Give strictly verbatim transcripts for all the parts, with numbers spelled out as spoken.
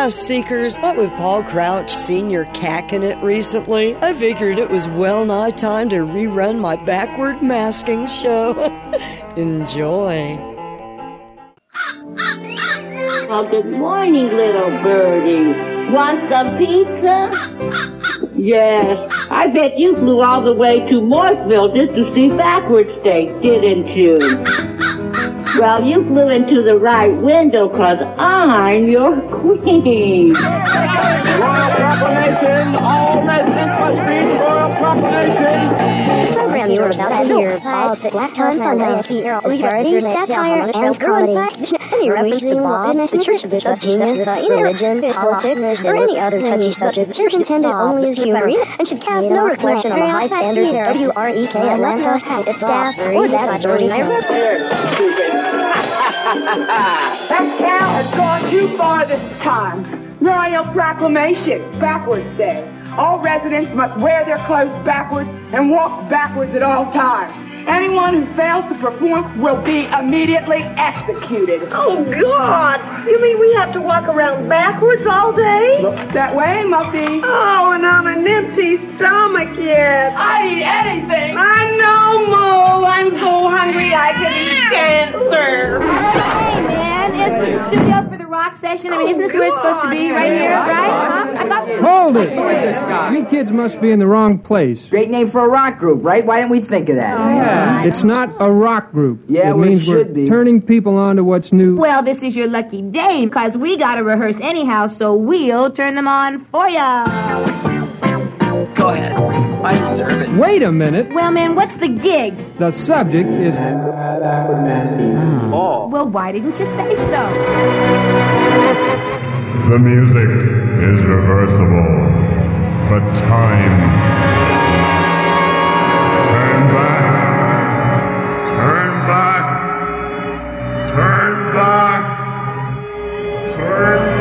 Yes, Seekers, what with Paul Crouch Senior cacking it recently, I figured it was well nigh time to rerun my backward masking show. Enjoy. Well, good morning, little birdie. Want some pizza? Yes, I bet you flew all the way to Morrisville just to see Backward State, didn't you? Well, you flew into the right window, cause I'm your queen. Royal proclamation, all residents must read royal proclamation. The program you are about to hear involves slack-time funhouse, parody, satire, and comedy. Any reference to Bob, the church bishop, genius, religion, politics, or any other touchy subject is intended only as humor and should cast no reflection on the high standards of W R E K Atlanta, its staff, or that of Georgia Tech. That cow has gone too far this time. Royal proclamation, backwards day. All residents must wear their clothes backwards and walk backwards at all times. Anyone who fails to perform will be immediately executed. Oh, God! You mean we have to walk around backwards all day? Looks that way, Muffy. Oh, and I'm an empty stomach yet. I eat anything. I know, Mo. I'm so hungry I can eat cancer. Hey, man, this is the studio for the rock session. I mean, isn't this where it's supposed to be? Right here, right? Huh? I thought this was... Hold it! You kids must be in the wrong place. Great name for a rock group, right? Why didn't we think of that? Oh, yeah. It's not a rock group. Yeah, it well, means it should we're be. turning people on to what's new. Well, this is your lucky day, because we gotta rehearse anyhow, so we'll turn them on for ya. Go ahead. I deserve it. Wait a minute. Well, man, what's the gig? The subject is... Oh. Well, why didn't you say so? The music is reversible, but time... Turn back, turn back, turn back, turn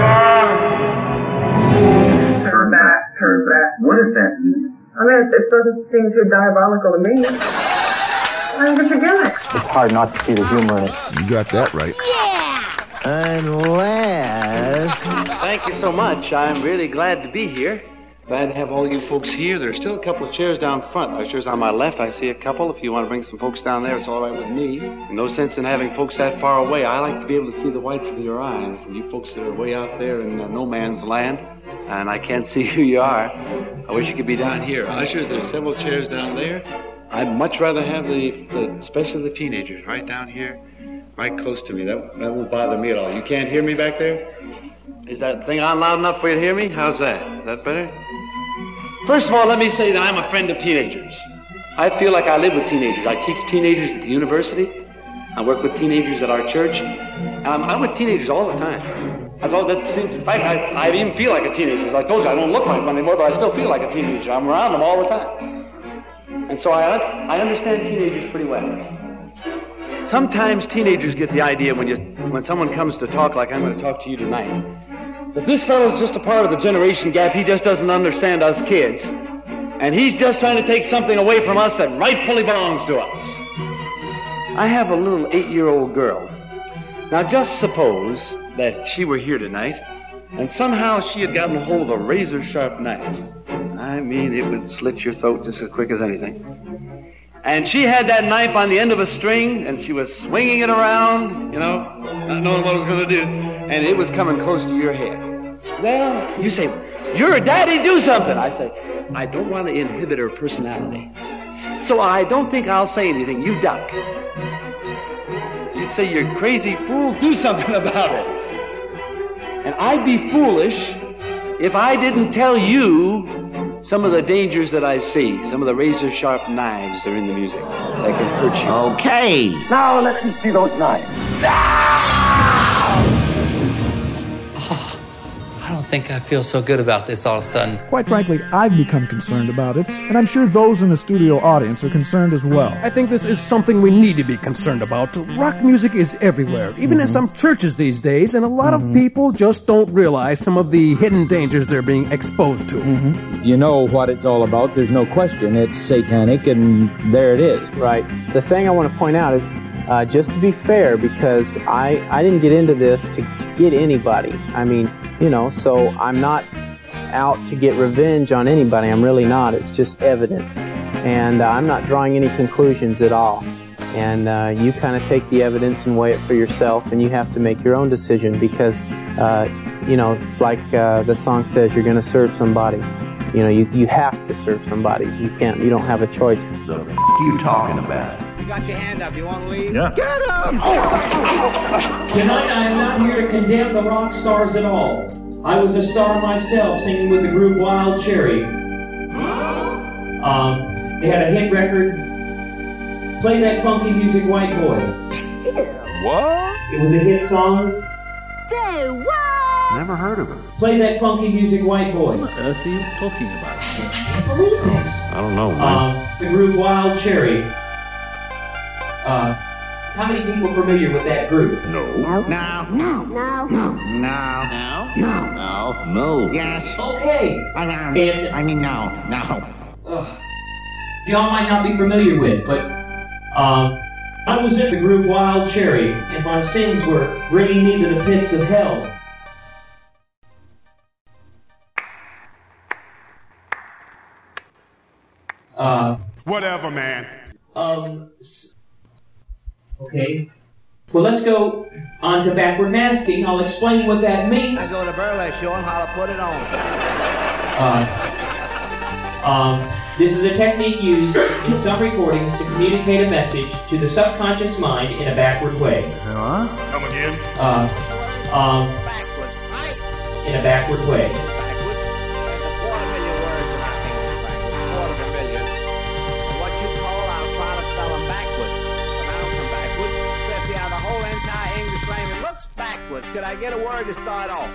back. Turn back, turn back. What does that mean? I mean, it, it doesn't seem too diabolical to me. I think it's a gimmick. It's hard not to see the humor in it. You got that right. Yeah! Unless... Thank you so much. I'm really glad to be here. Glad to have all you folks here. There's still a couple of chairs down front. Ushers on my left, I see a couple. If you want to bring some folks down there, it's all right with me. No sense in having folks that far away. I like to be able to see the whites of your eyes. And you folks that are way out there in uh, no man's land, and I can't see who you are, I wish you could be down here. Ushers, there's several chairs down there. I'd much rather have the, the especially the teenagers, right down here, right close to me. That, that won't bother me at all. You can't hear me back there? Is that thing on loud enough for you to hear me? How's that? Is that better? First of all, let me say that I'm a friend of teenagers. I feel like I live with teenagers. I teach teenagers at the university. I work with teenagers at our church. Um, I'm with teenagers all the time. That's all that seems. In fact, I, I even feel like a teenager. As I told you, I don't look like one anymore, but I still feel like a teenager. I'm around them all the time. And so I, I understand teenagers pretty well. Sometimes teenagers get the idea when you when someone comes to talk like I'm going to talk to you tonight, that this fellow's just a part of the generation gap. He just doesn't understand us kids. And he's just trying to take something away from us that rightfully belongs to us. I have a little eight-year-old girl. Now just suppose that she were here tonight, and somehow she had gotten a hold of a razor-sharp knife. I mean, it would slit your throat just as quick as anything. And she had that knife on the end of a string, and she was swinging it around, you know, not knowing what it was going to do, and it was coming close to your head. Well, you say, you're a daddy, do something. I say, I don't want to inhibit her personality, so I don't think I'll say anything. You duck. You say, you're crazy fool, do something about it. And I'd be foolish if I didn't tell you some of the dangers that I see, some of the razor-sharp knives that are in the music that can hurt you. Okay. Now let me see those knives. I don't think I feel so good about this all of a sudden. Quite frankly, I've become concerned about it, and I'm sure those in the studio audience are concerned as well. I think this is something we need to be concerned about. Rock music is everywhere, even mm-hmm. in some churches these days, and a lot mm-hmm. of people just don't realize some of the hidden dangers they're being exposed to. Mm-hmm. You know what it's all about, there's no question. It's satanic, and there it is. Right. The thing I want to point out is Uh, just to be fair, because I, I didn't get into this to, to get anybody. I mean, you know, so I'm not out to get revenge on anybody. I'm really not. It's just evidence. And uh, I'm not drawing any conclusions at all. And uh, you kind of take the evidence and weigh it for yourself, and you have to make your own decision because, uh, you know, like uh, the song says, you're going to serve somebody. You know, you, you have to serve somebody. You can't, you don't have a choice. The f*** you talking about? You got your hand up. You want to leave? Yeah. Get him! Tonight I am not here to condemn the rock stars at all. I was a star myself singing with the group Wild Cherry. Um, they had a hit record. Play That Funky Music, White Boy. What? It was a hit song. Say what? Never heard of it. Play That Funky Music, White Boy. What on earth are you talking about? I can't believe this. I don't know, man. Um, the group Wild Cherry. Uh, how many people are familiar with that group? No. No. No. No. No. No. No. No. No. No. No. Yes. Okay. I mean, And I mean, no. No. uh, y'all might not be familiar with, but um, I was in the group Wild Cherry, and my sins were bringing me to the pits of hell. Uh, Whatever, man. Um. Okay. Well, let's go on to backward masking. I'll explain what that means. I go to burlesque show and holler, put it on. Uh, um, this is a technique used in some recordings to communicate a message to the subconscious mind in a backward way. Huh? Come again? Uh, um, Backward. in a backward way. Backward. There's a quarter million words in our English language. Quarter of a million. And what you call, I'll try to spell them backward. Pronounce them backward. Especially how the whole entire English language looks backward. Could I get a word to start off?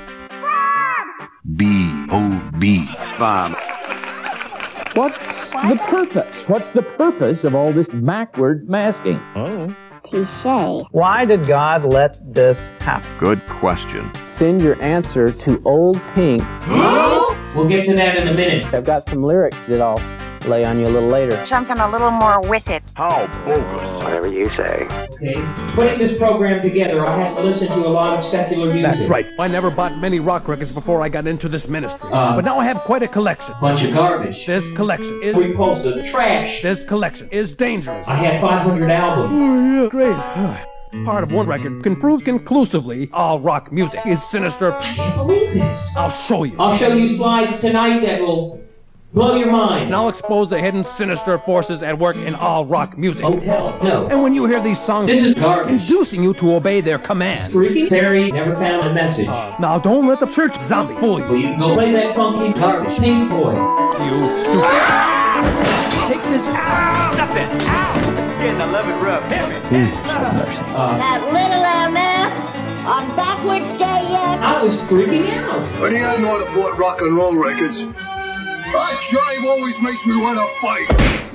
B O B. Bob. What's the purpose? What's the purpose of all this backward masking? Oh. Touche. Why did God let this happen? Good question. Send your answer to Old Pink. We'll get to that in a minute. I've got some lyrics that I'll lay on you a little later. Something a little more with it. How bogus. Whatever you say. Okay. Putting this program together, I had to listen to a lot of secular music. That's right. I never bought many rock records before I got into this ministry. Uh, but now I have quite a collection. Bunch of garbage. This collection is repulsive trash. This collection is dangerous. I had five hundred albums. Oh, yeah, great. Part of one record can prove conclusively all rock music is sinister. I can't believe this. I'll show you. I'll show you slides tonight that will blow your mind. And I'll expose the hidden sinister forces at work in all rock music. Oh, hell, no. And when you hear these songs, this is garbage. Inducing you to obey their commands. Screaming Fairy never found a message. Uh, now don't let the church zombie fool you. Well, you can go play that funky garbage Pink Boy. You stupid. Take this out. Stop it. Ow. Getting the love it rough. Hit me. Uh, That little M F on backwards day yet? I was freaking out. What do you know about rock and roll records? That jive always makes me want to fight.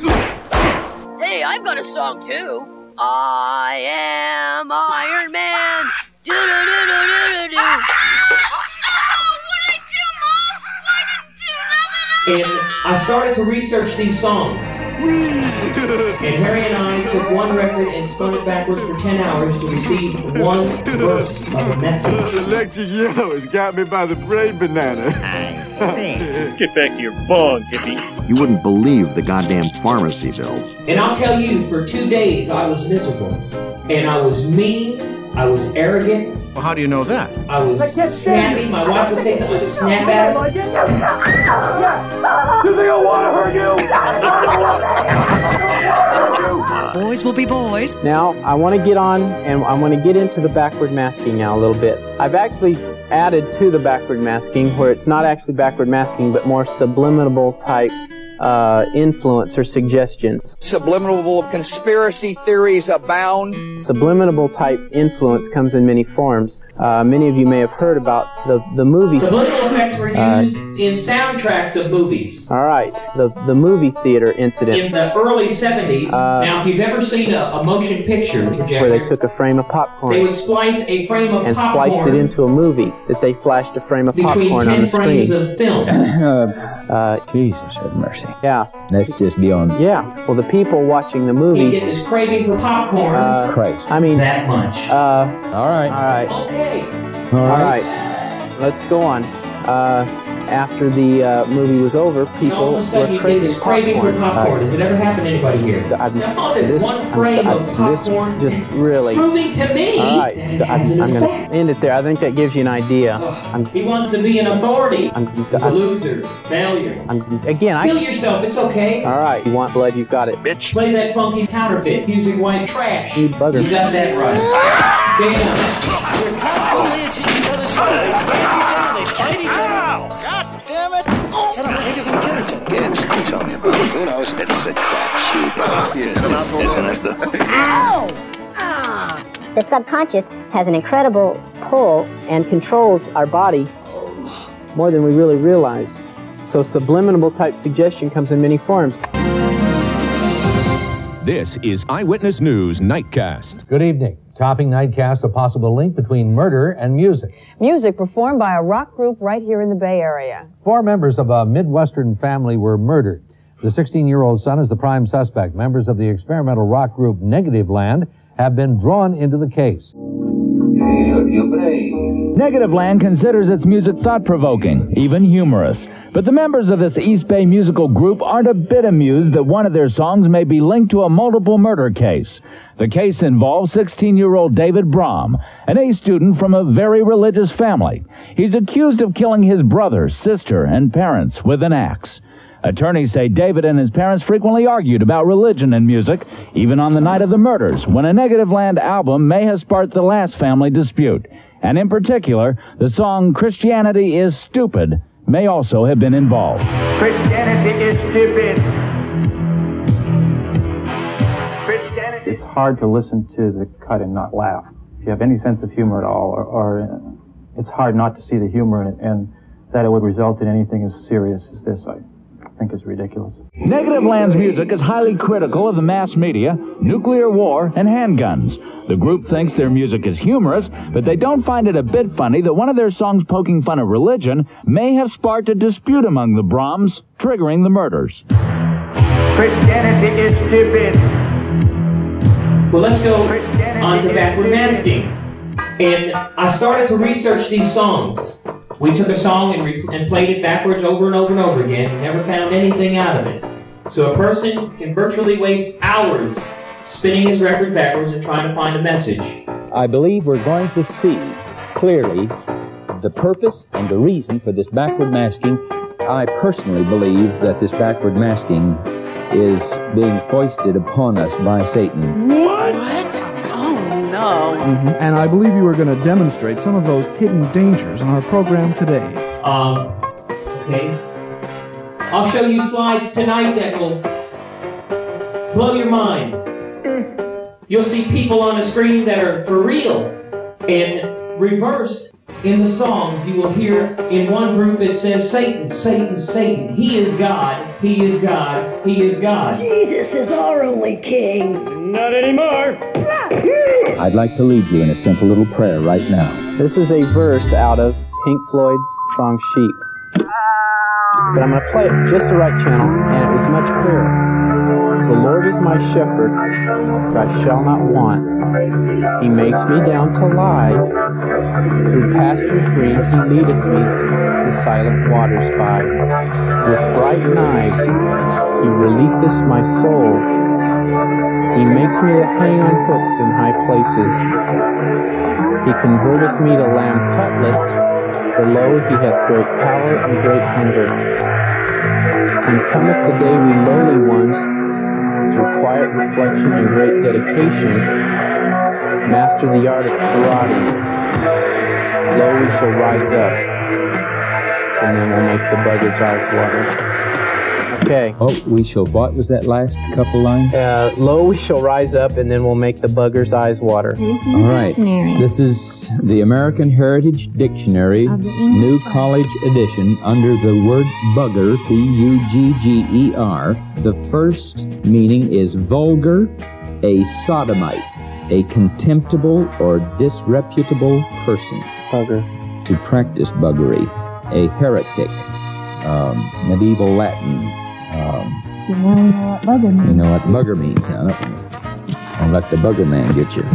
Hey, I've got a song too. I am Iron Man. Do do do do do do do. And I started to research these songs. And Harry and I took one record and spun it backwards for ten hours to receive one verse of a message. Electric yellow has got me by the brain banana. Get back to your bong, hippie. You wouldn't believe the goddamn pharmacy bills. And I'll tell you, for two days I was miserable. And I was mean, I was arrogant. Well, how do you know that? I was snappy. My wife would say something, I'd snap at her. Do they all want to hurt you? Boys will be boys. Now, I want to get on and I want to get into the backward masking now a little bit. I've actually added to the backward masking where it's not actually backward masking but more subliminal type uh, influence or suggestions. Subliminal conspiracy theories abound. Subliminal type influence comes in many forms. Uh, many of you may have heard about the, the movie. Subliminal effects were used uh, in soundtracks of movies. All right, the, the movie theater incident. In the early seventies, uh, now if you've ever seen a, a motion picture projector, where they took a frame of popcorn they would splice a frame of and popcorn spliced it into a movie that they flashed a frame of popcorn on the screen. Between ten frames of film. uh, Jesus have mercy. embarrassing. Yeah. Let's just be on. Yeah. Well, the people watching the movie. We get this craving for popcorn. Uh, Christ. I mean. That much. Uh. All right. All right. Okay. All All right. right. Let's go on. Uh, after the uh, movie was over, And all people of a sudden were you get craving this craving for popcorn. popcorn. Does it ever happen to anybody here? I'm, Now, there's this, one frame I'm, of I'm, this popcorn just really. proving to me All right, that it has I'm, an I'm going effect. to end it there. I think that gives you an idea. I'm, He wants to be an authority. I'm, He's a I'm, loser. Failure. I'm, again, I. Kill yourself. It's okay. All right, you want blood? You've got it, bitch. Play that funky counterfeit. Music white trash. You bugger. You got that right. Damn. We're constantly at each other's shoulders. They scratch each other. They fight each other. God damn it. Shut up. You're going to kill each other. Kids, tell me about it. Who knows? It's a crapshoot. Yeah, isn't it? Ow! Ah! The subconscious has an incredible pull and controls our body more than we really realize. So subliminal type suggestion comes in many forms. This is Eyewitness News Nightcast. Good evening. Topping Nightcast, a possible link between murder and music. Music performed by a rock group right here in the Bay Area. Four members of a Midwestern family were murdered. The sixteen-year-old son is the prime suspect. Members of the experimental rock group Negativland have been drawn into the case. Negativland considers its music thought-provoking, even humorous. But the members of this East Bay musical group aren't a bit amused that one of their songs may be linked to a multiple murder case. The case involves sixteen-year-old David Brom, an A student from a very religious family. He's accused of killing his brother, sister, and parents with an axe. Attorneys say David and his parents frequently argued about religion and music, even on the night of the murders, when a Negativland album may have sparked the last family dispute. And in particular, the song Christianity is Stupid may also have been involved. Christianity is stupid. Christianity. It's hard to listen to the cut and not laugh. If you have any sense of humor at all, or, or it's hard not to see the humor in it, and that it would result in anything as serious as this, I think is ridiculous. Negativland's music is highly critical of the mass media, nuclear war, and handguns. The group thinks their music is humorous, but they don't find it a bit funny that one of their songs poking fun at religion may have sparked a dispute among the Broms, triggering the murders. Christianity is stupid. Well, let's go on to backward masking. And I started to research these songs. We took a song and, re- and played it backwards over and over and over again and never found anything out of it. So a person can virtually waste hours spinning his record backwards and trying to find a message. I believe we're going to see clearly the purpose and the reason for this backward masking. I personally believe that this backward masking is being foisted upon us by Satan. What? Oh, no. Mm-hmm. And I believe you are going to demonstrate some of those hidden dangers in our program today. Um, okay. I'll show you slides tonight that will blow your mind. You'll see people on the screen that are for real. And reversed in the songs, you will hear in one group it says Satan, Satan, Satan. He is God, He is God, He is God. Jesus is our only king. Not anymore. I'd like to lead you in a simple little prayer right now. This is a verse out of Pink Floyd's song Sheep. But I'm going to play it just the right channel, and it was much clearer. The Lord is my shepherd, I shall not want. He makes me down to lie. Through pastures green he leadeth me, the silent waters by. With bright knives he relieveth my soul. He makes me to hang on hooks in high places. He converteth me to lamb cutlets, for lo, he hath great power and great hunger. And cometh the day we lowly ones, through quiet reflection and great dedication, master the art of karate. Lo, we shall rise up, and then we'll make the bugger's eyes water. Okay. Oh, we shall, what was that last couple lines? Uh, lo, we shall rise up, and then we'll make the bugger's eyes water. Mm-hmm. All right. This is the American Heritage Dictionary, New College Edition, under the word bugger, B U G G E R. The first meaning is vulgar, a sodomite, a contemptible or disreputable person. Bugger. To practice buggery, a heretic, um, medieval Latin, Um, You know what bugger means. you know what bugger means, huh? Don't let the bugger man get you.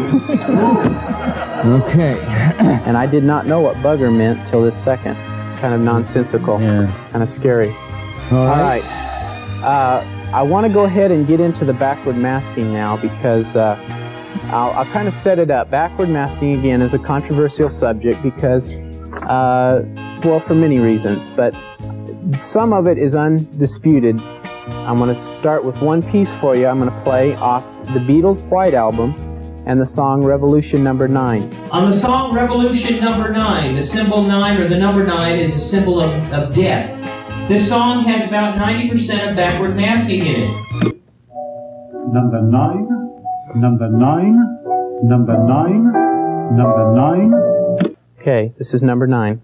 Okay. And I did not know what bugger meant till this second. Kind of nonsensical. Yeah. Kind of scary. All All right. right. Uh, I want to go ahead and get into the backward masking now because uh, I'll, I'll kind of set it up. Backward masking, again, is a controversial subject because, uh, well, for many reasons, but some of it is undisputed. I'm going to start with one piece for you. I'm going to play off the Beatles' White Album and the song Revolution Number Nine. On the song Revolution Number Nine, the symbol nine or the number nine is a symbol of, of death. This song has about ninety percent of backward masking in it. Number nine, number nine, number nine, number nine. Okay, this is number nine.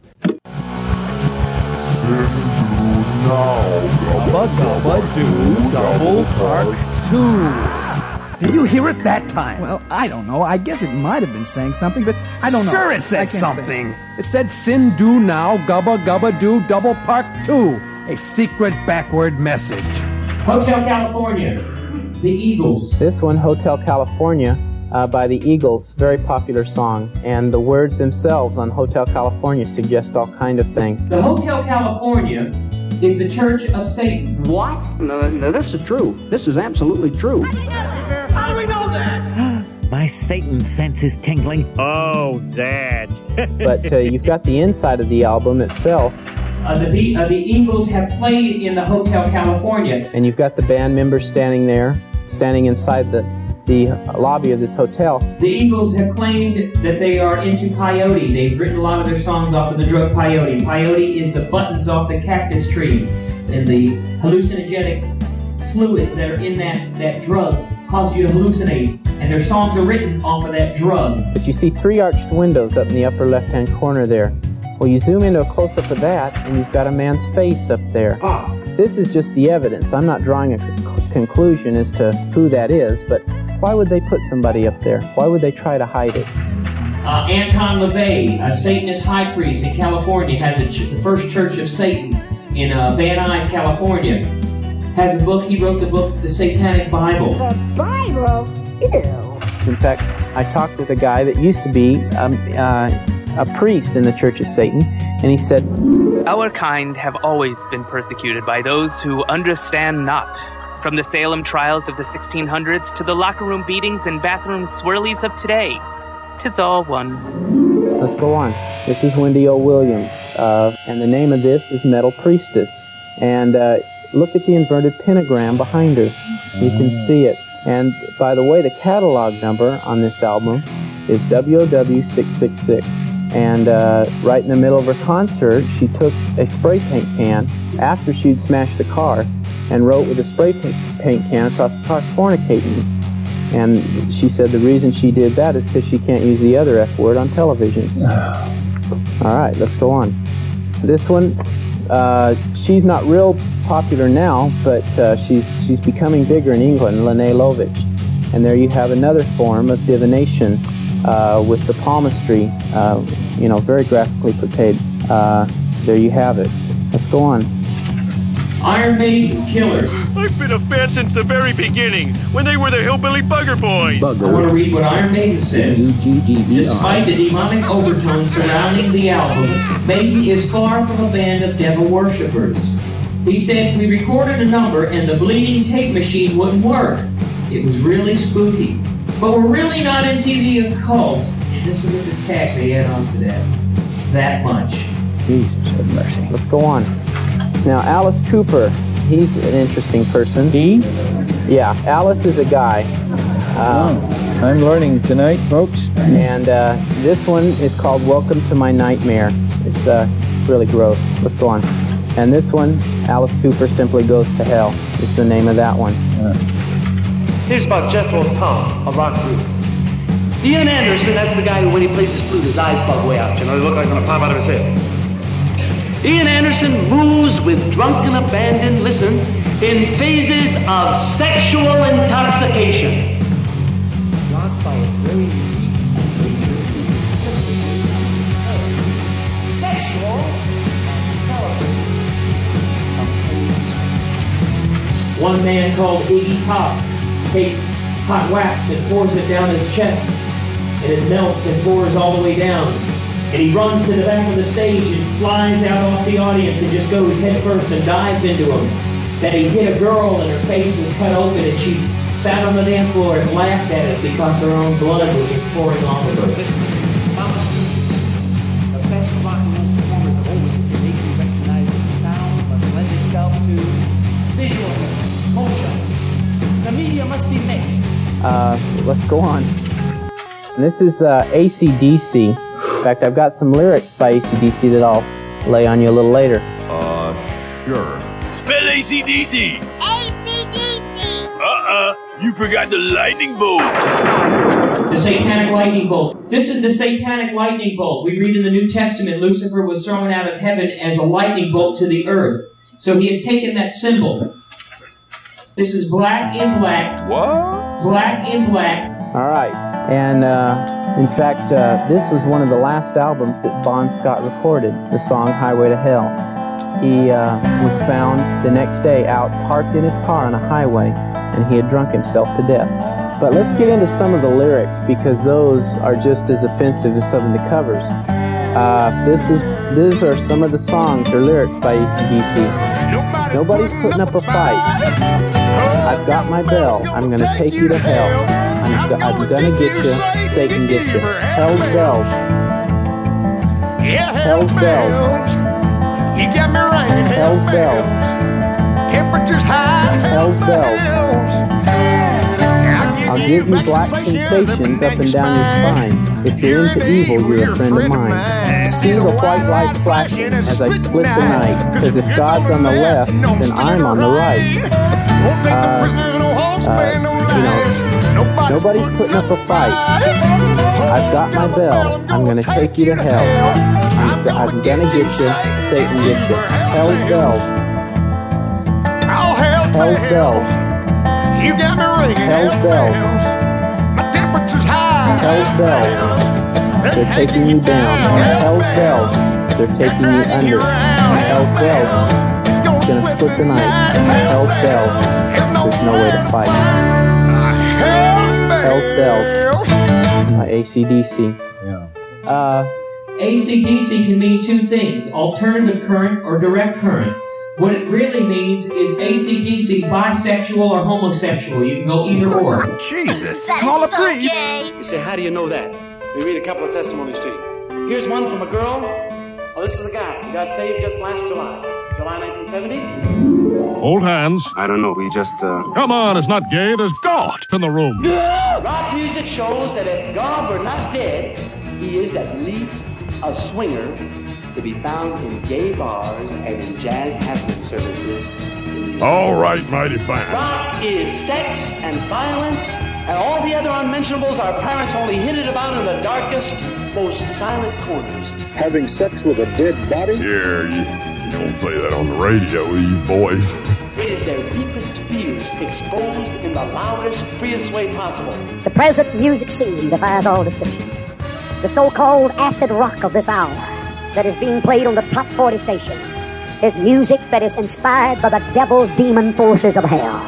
Gubba Gubba Do Double Park two. Did you hear it that time? Well, I don't know. I guess it might have been saying something, but I don't know. Sure it I said can't say. something. It said Sin Do Now Gubba Gubba Do Double Park two. A secret backward message. Hotel California, the Eagles. This one, Hotel California, uh, by the Eagles, very popular song. And the words themselves on Hotel California suggest all kind of things. The Hotel California is the Church of Satan. What? No, no, this is true. This is absolutely true. How do we know that? My Satan sense is tingling. Oh, that. But uh, you've got the inside of the album itself. Uh, the, uh, the Eagles have played in the Hotel California. And you've got the band members standing there, standing inside the, the lobby of this hotel. The Eagles have claimed that they are into peyote. They've written a lot of their songs off of the drug peyote. Peyote is the buttons off the cactus tree, and the hallucinogenic fluids that are in that, that drug cause you to hallucinate. And their songs are written off of that drug. But you see three arched windows up in the upper left-hand corner there. Well, you zoom into a close-up of that, and you've got a man's face up there. Ah. This is just the evidence. I'm not drawing a c- conclusion as to who that is, but why would they put somebody up there? Why would they try to hide it? Uh, Anton LaVey, a Satanist high priest in California, has a ch- the first Church of Satan in uh, Van Nuys, California. Has a book, he wrote the book, The Satanic Bible. The Bible? Ew. In fact, I talked with a guy that used to be um, uh, a priest in the Church of Satan, and he said, Our kind have always been persecuted by those who understand not. From the Salem trials of the sixteen hundreds to the locker room beatings and bathroom swirlies of today, 'tis all one. Let's go on. This is Wendy O. Williams, uh, and the name of this is Metal Priestess. And uh, look at the inverted pentagram behind her. You can see it. And by the way, the catalog number on this album is W O W six six six. And uh, right in the middle of her concert, she took a spray paint can after she'd smashed the car and wrote with a spray paint can across the car, fornicating. And she said the reason she did that is because she can't use the other F word on television. All right, let's go on. This one, uh, she's not real popular now, but uh, she's she's becoming bigger in England, Lene Lovitch. And there you have another form of divination uh, with the palmistry, uh, you know, very graphically portrayed. Uh, there you have it. Let's go on. Iron Maiden, Killers. I've been a fan since the very beginning, when they were the Hillbilly Bugger Boys. I want to read what Iron Maiden says. Despite the demonic overtones surrounding the album, Maiden is far from a band of devil worshippers. He said, we recorded a number and the bleeding tape machine wouldn't work. It was really spooky. But we're really not into the occult. And this is the tack they add on to that. That much. Jesus have mercy. Let's go on. Now, Alice Cooper, he's an interesting person. He? Yeah, Alice is a guy. Um, oh, I'm learning tonight, folks. And uh, this one is called Welcome to My Nightmare. It's uh, really gross. Let's go on. And this one, Alice Cooper Simply Goes to Hell. It's the name of that one. Uh. Here's about Jethro Tull, a rock group. Ian Anderson, that's the guy who, when he plays his flute, his eyes bug way out. You know, they look like they're gonna pop out of his head. Ian Anderson moves with drunken abandon, listen, in phases of sexual intoxication. Rock by its very nature sexual One man called Iggy Pop takes hot wax and pours it down his chest, and it melts and pours all the way down. And he runs to the back of the stage and flies out off the audience and just goes head first and dives into them. That he hit a girl and her face was cut open and she sat on the dance floor and laughed at it because her own blood was pouring off of her. Listen, Mama Studios, the best rock and roll performers have always innately recognized that sound must lend itself to visuals, motions. The media must be mixed. Uh, let's go on. And this is uh, A C D C. In fact, I've got some lyrics by A C D C that I'll lay on you a little later. Uh, sure. Spell A C D C. A C D C. Uh-uh. You forgot the lightning bolt. The satanic lightning bolt. This is the satanic lightning bolt. We read in the New Testament, Lucifer was thrown out of heaven as a lightning bolt to the earth. So he has taken that symbol. This is black in black. What? Black in black. All right. And, uh, in fact, uh, this was one of the last albums that Bon Scott recorded, the song Highway to Hell. He uh, was found the next day out parked in his car on a highway, and he had drunk himself to death. But let's get into some of the lyrics, because those are just as offensive as some of the covers. Uh, this is, these are some of the songs or lyrics by A C D C. Nobody's putting up a fight. I've got my bell. I'm gonna take you to hell. I'm, I'm gonna get you. Satan get you. Hell's bells. Hell's bells. You got me ringing. Hell's bells. Temperatures high. Hell's bells. I'll give you black sensations up and down your spine. If you're into evil, you're a friend of mine. See the white light flashing as I split the night, because if God's on the left, then I'm on the right. Uh, uh, you know, nobody's putting up a fight. I've got my bell. I'm gonna take you to hell. I'm, I'm gonna get you. Satan get you. Hell's bells. Hell's bells. You got me ringing. Hell's bells. My temperature's high. Hell's bells. They're taking you down. Hell's bells. They're taking you under. Hell's bells. Gonna split the night. Hell's bells. There's no way to fight. Hell's bells by A C D C. Yeah. Uh, A C D C can mean two things: alternative current or direct current. What it really means is A C D C bisexual or homosexual. You can go either or. Jesus, call a priest. You say, how do you know that? We read a couple of testimonies to you. Here's one from a girl. Oh, this is a guy. He got saved just last July. July nineteen seventy. Hold hands. I don't know. We just, uh... Come on, it's not gay. There's God in the room. Rock music shows that if God were not dead, he is at least a swinger to be found in gay bars and in jazz happening services. All right, mighty fine. Rock is sex and violence, and all the other unmentionables our parents only hinted about in the darkest, most silent corners. Having sex with a dead body? Here, you, you don't play that on the radio, you boys. It is their deepest fears exposed in the loudest, freest way possible. The present music scene defies all description. The so-called acid rock of this hour that is being played on the top forty stations is music that is inspired by the devil-demon forces of hell.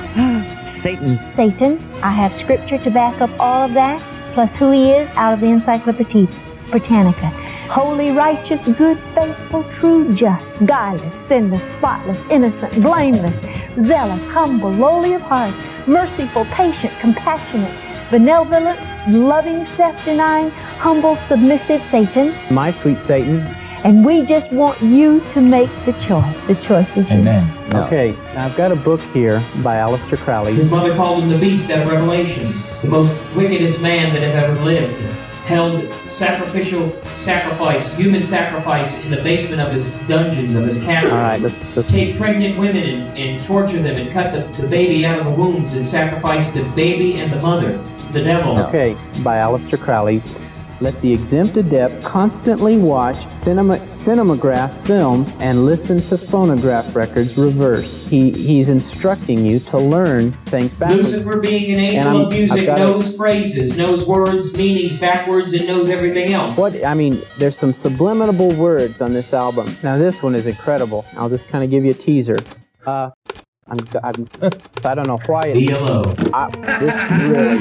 Satan. Satan. I have scripture to back up all of that, plus who he is out of the Encyclopedia Britannica. Holy, righteous, good, faithful, true, just, guileless, sinless, spotless, innocent, blameless, zealous, humble, lowly of heart, merciful, patient, compassionate, benevolent, loving, self-denying, humble, submissive Satan. My sweet Satan. And we just want you to make the choice. The choice is yours. Amen. No. Okay, I've got a book here by Aleister Crowley. His mother called him the beast out of Revelation, the most wickedest man that have ever lived. Held sacrificial sacrifice, human sacrifice in the basement of his dungeons, of his castle. All right, let's, let's... Take pregnant women and, and torture them and cut the, the baby out of the wombs and sacrifice the baby and the mother, the devil. Okay, by Aleister Crowley. Let the exempt adept constantly watch cinema, cinematograph films and listen to phonograph records reverse. He He's instructing you to learn things backwards. Lucifer, being an angel of music, knows a, phrases, knows words, meanings backwards, and knows everything else. What I mean, there's some subliminal words on this album. Now this one is incredible. I'll just kind of give you a teaser. Uh, I'm, I'm, I don't know why it's... E L O. I, this really...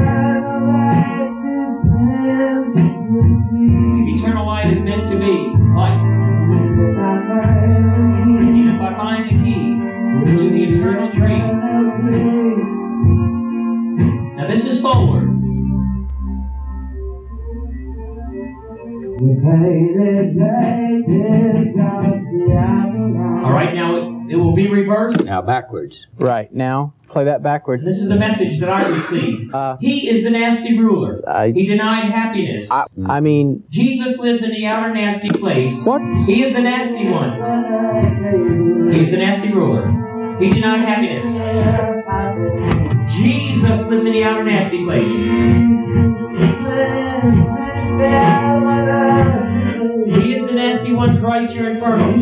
Eternal light is meant to be light. And if I find the key to the eternal dream. Now this is forward. All right, now it, it will be reversed. Now backwards. Right, now, play that backwards. This is the message that I received. Uh, he is the nasty ruler. I, he denied happiness. I, I mean... Jesus lives in the outer nasty place. What? He is the nasty one. He is the nasty ruler. He denied happiness. Jesus lives in the outer nasty place. He is the nasty one, Christ, your infernal.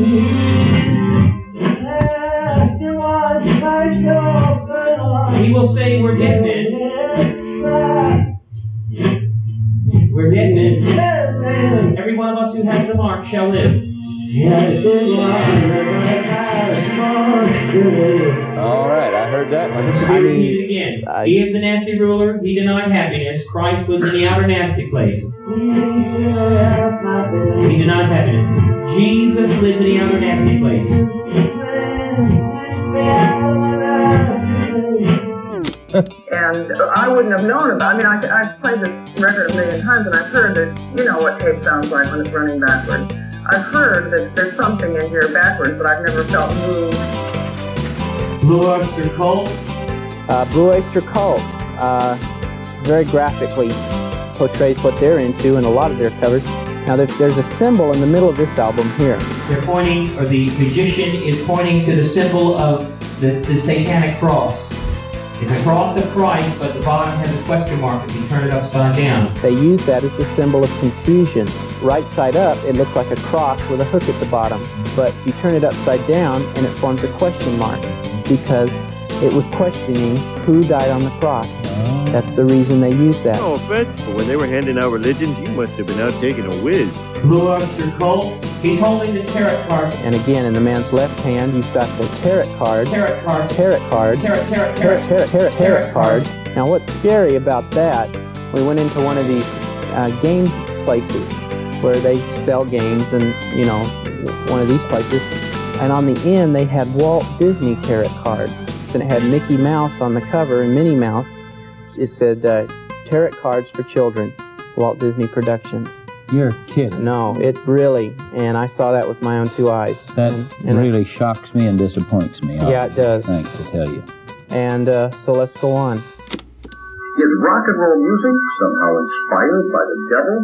He will say, we're dead men. We're dead men. Every one of us who has the mark shall live. All right, I heard that one. I mean, again. I, he is the nasty ruler. He denied happiness. Christ lives in the outer nasty place. He denies happiness. Jesus lives in the outer nasty place. And I wouldn't have known about it. I mean, I, I've played this record a million times, and I've heard that, you know what tape sounds like when it's running backwards. I've heard that there's something in here backwards, but I've never felt moved. Blue Oyster Cult? Uh, Blue Oyster Cult uh, very graphically portrays what they're into in a lot of their covers. Now, there's, there's a symbol in the middle of this album here. They're pointing, or the magician is pointing to the symbol of the, the satanic cross. It's a cross of Christ, but the bottom has a question mark if you turn it upside down. They use that as the symbol of confusion. Right side up, it looks like a cross with a hook at the bottom. But you turn it upside down, and it forms a question mark, because it was questioning who died on the cross. That's the reason they use that. No offense, but when they were handing out religions, you must have been out taking a whiz. Blue Oyster Cult, he's holding the tarot cards. And again, in the man's left hand, you've got the tarot cards. Tarot cards. Tarot cards. Tarot, tarot, tarot, tarot, tarot, tarot cards. Now, what's scary about that, we went into one of these uh, game places where they sell games, and, you know, one of these places, and on the end, they had Walt Disney tarot cards. And it had Mickey Mouse on the cover and Minnie Mouse. It said, uh, tarot cards for children, Walt Disney Productions. You're kidding. No, it really, and I saw that with my own two eyes. That and, and really I, shocks me and disappoints me. Yeah, it does. Thanks to tell you. And uh, so let's go on. Is rock and roll music somehow inspired by the devil?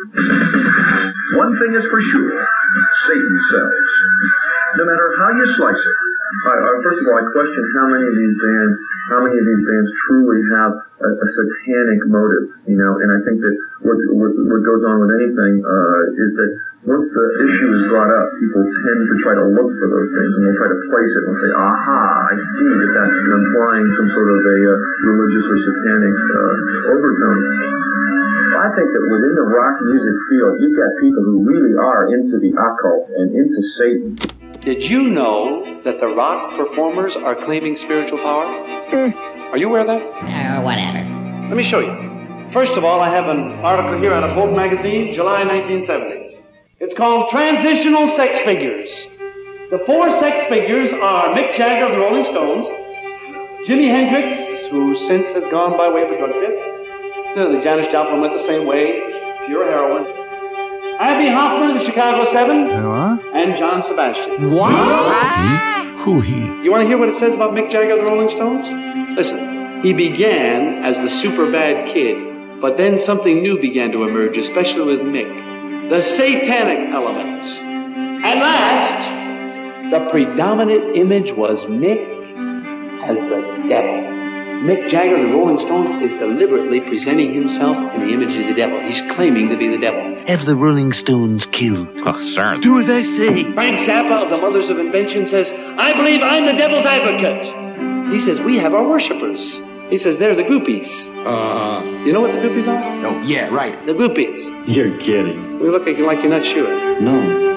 One thing is for sure, Satan sells. No matter how you slice it. I, I, first of all, I question how many of these bands, how many of these bands truly have a, a satanic motive, you know. And I think that what what, what goes on with anything uh, is that once the issue is brought up, people tend to try to look for those things, and they'll try to place it and they'll say, "Aha! I see that that's implying some sort of a uh, religious or satanic uh, overtone." I think that within the rock music field, you've got people who really are into the occult and into Satan. Did you know that the rock performers are claiming spiritual power? Mm. Are you aware of that? Or uh, whatever. Let me show you. First of all, I have an article here out of Vogue magazine, July nineteen seventy. It's called Transitional Sex Figures. The four sex figures are Mick Jagger of the Rolling Stones, Jimi Hendrix, who since has gone by way of the drug pit, the Janis Joplin went the same way, pure heroin, Abby Hoffman of the Chicago Seven, uh-huh. and John Sebastian. What? Who he? You want to hear what it says about Mick Jagger of the Rolling Stones? Listen, he began as the super bad kid, but then something new began to emerge, especially with Mick. The satanic element. At last, the predominant image was Mick as the devil. Mick Jagger of the Rolling Stones is deliberately presenting himself in the image of the devil. He's claiming to be the devil. Have the Rolling Stones killed? Oh, sir. Do as I say. Frank Zappa of the Mothers of Invention says, I believe I'm the devil's advocate. He says, we have our worshippers. He says, they're the groupies. Uh, you know what the groupies are? Oh, yeah, right. The groupies. You're kidding. You look like, like you're not sure. No.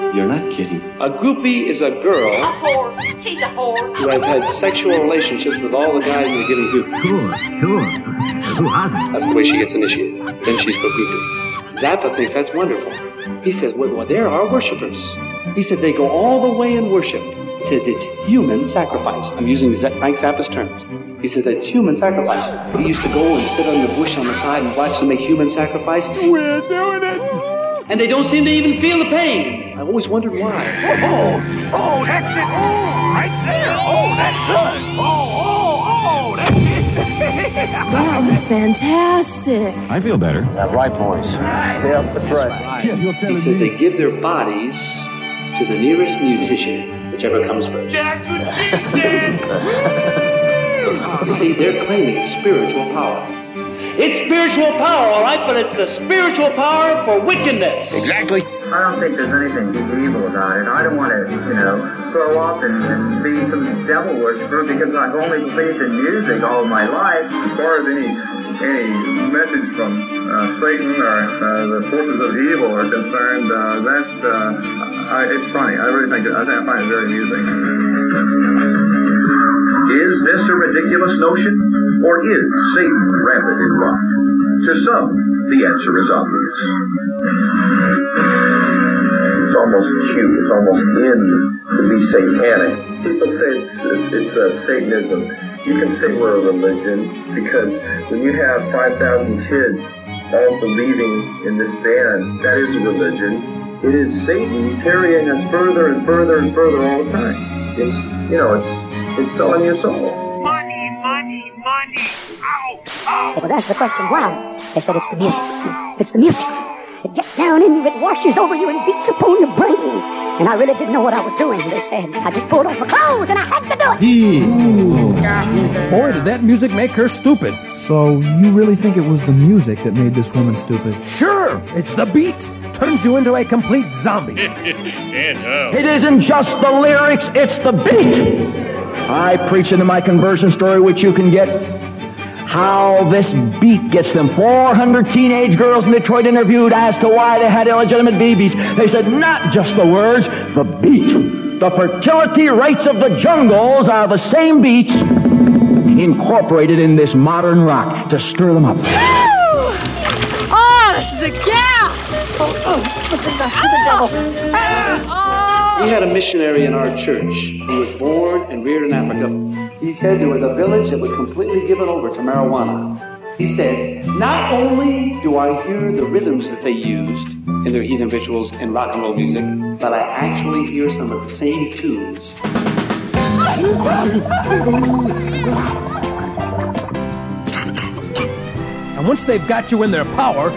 You're not kidding. A groupie is a girl A whore. She's a whore. who has had sexual relationships with all the guys in a given group. Sure, sure. Who hasn't? That's the way she gets initiated. Then she's a groupie. Zappa thinks that's wonderful. He says, well, well, there are worshipers. He said they go all the way in worship. He says it's human sacrifice. I'm using Z- Frank Zappa's terms. He says that it's human sacrifice. He used to go and sit on the bush on the side and watch them make human sacrifice. We're doing it. And they don't seem to even feel the pain. I always wondered why. Oh, oh, that's it. Oh, right there. Oh, that's good. Oh, oh, oh, that's it. That was fantastic. I feel better. That right, boys. Yeah, that's right. He says they give their bodies to the nearest musician, whichever comes first. That's what she said. You see, they're claiming spiritual power. It's spiritual power, all right, but it's the spiritual power for wickedness. Exactly. I don't think there's anything evil about it. I don't want to, you know, grow up and, and be some devil worshiper because I've only believed in music all my life. As far as any any message from uh, Satan or uh, the forces of evil are concerned, uh, that's uh, I, it's funny. I really think I, think I find it very amusing. Is this a ridiculous notion, or is Satan rampant in rock? To some, the answer is obvious. It's almost cute. It's almost in to be satanic. People say it's, it's, it's uh, Satanism. You can say we're a religion because when you have five thousand kids all believing in this band, that is a religion. It is Satan carrying us further and further and further all the time. It's, you know, it's It's selling your soul. Money, money, money. Ow, ow. They would ask the question, why? They said it's the music. It's the music. It gets down in you, it washes over you, and beats upon your brain. And I really didn't know what I was doing, they said. I just pulled off my clothes and I had to do it. Boy, did that music make her stupid. So you really think it was the music that made this woman stupid? Sure, it's the beat. Turns you into a complete zombie. And how? It isn't just the lyrics, it's the beat. I preach into my conversion story, which you can get, how this beat gets them four hundred teenage girls in Detroit interviewed as to why they had illegitimate babies. They said not just the words, the beat. The fertility rates of the jungles are the same beats incorporated in this modern rock to stir them up. Oh, this is a gas! Oh, oh, look at the, the devil. We had a missionary in our church who was born and reared in Africa. He said there was a village that was completely given over to marijuana. He said, not only do I hear the rhythms that they used in their heathen rituals and rock and roll music, but I actually hear some of the same tunes. And once they've got you in their power,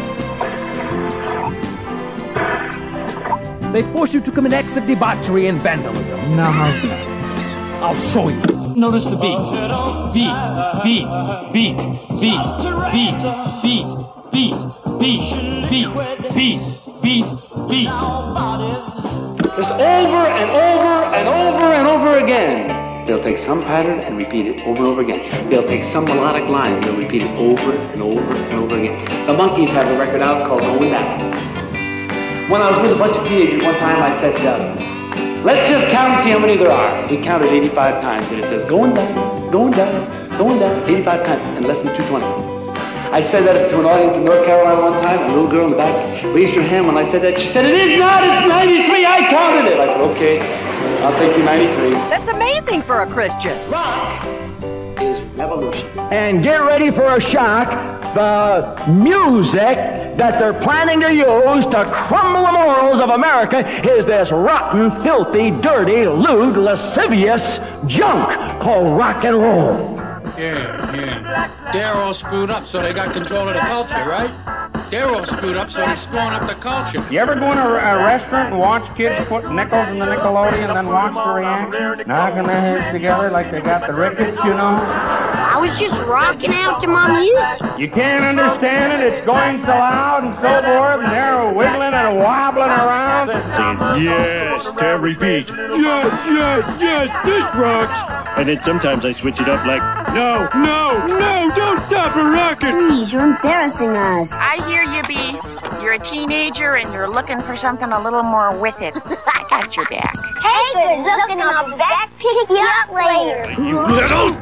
they force you to commit acts of debauchery and vandalism. Now how's that? I'll show you. Notice the beat. Beat, beat, beat, beat, beat, beat, beat, beat, beat, beat, beat, beat. Just over and over and over and over again. They'll take some pattern and repeat it over and over again. They'll take some melodic line and they'll repeat it over and over and over again. The Monkees have a record out called Going Down. When I was with a bunch of teenagers one time, I said, uh, let's just count and see how many there are. We counted eighty-five times, and it says, going down, going down, going down, eighty-five times, in less than two twenty. I said that to an audience in North Carolina one time, and a little girl in the back raised her hand when I said that. She said, it is not, it's ninety-three, I counted it. I said, okay, I'll take you ninety-three. That's amazing for a Christian. Rock is revolution. And get ready for a shock. The music that they're planning to use to crumble the morals of America is this rotten, filthy, dirty, lewd, lascivious junk called rock and roll. Yeah, yeah. They're all screwed up, so they got control of the culture, right? They're all screwed up, so they're screwing up the culture. You ever go in a, a restaurant and watch kids put nickels in the Nickelodeon and then watch the reaction? Knocking their heads together like they got the rickets, you know? I was just rocking out to my music. You can't understand it, it's going so loud and so forth, and they're wiggling and wobbling around. Saying yes to every beat. Yes, yes, yes, this rocks. And then sometimes I switch it up like, no, no, no, don't stop a rocking. Please, you're embarrassing us. I hear you, B. You're a teenager and you're looking for something a little more with it. got your back. Hey, good looking, I'll back pick you up later. You little...